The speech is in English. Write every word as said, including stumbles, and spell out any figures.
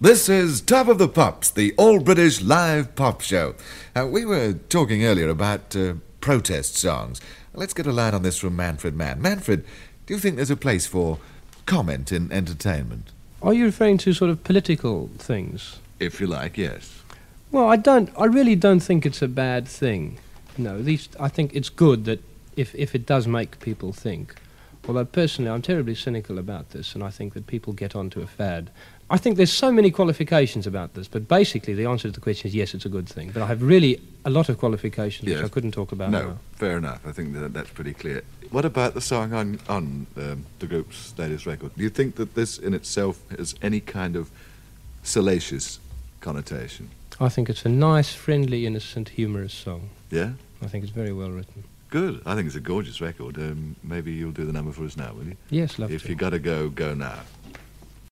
This is Top of the Pops, the all-British live pop show. Uh, we were talking earlier about uh, protest songs. Let's get a line on this from Manfred Mann. Manfred, do you think there's a place for comment in entertainment? Are you referring to sort of political things? If you like, yes. Well, I don't. I really don't think it's a bad thing. No, at least I think it's good that if if it does make people think. Although personally, I'm terribly cynical about this, and I think that people get onto a fad. I think there's so many qualifications about this, but basically the answer to the question is yes, it's a good thing. But I have really a lot of qualifications Yes. which I couldn't talk about No, now. fair enough. I think that that's pretty clear. What about the song on, on um, the group's latest record? Do you think that this in itself has any kind of salacious connotation? I think it's a nice, friendly, innocent, humorous song. Yeah? I think it's very well written. Good. I think it's a gorgeous record. Um, maybe you'll do the number for us now, will you? Yes, love If to. you gotta go, go now.